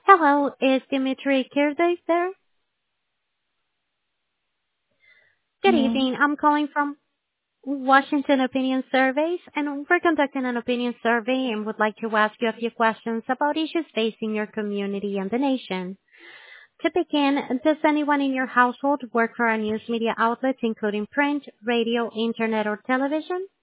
Hello, is Dimitri Kirdes there? Good Yeah. evening. I'm calling from Washington Opinion Surveys, and we're conducting an opinion survey and would like to ask you a few questions about issues facing your community and the nation. To begin, does anyone in your household work for a news media outlet, including print, radio, internet, or television?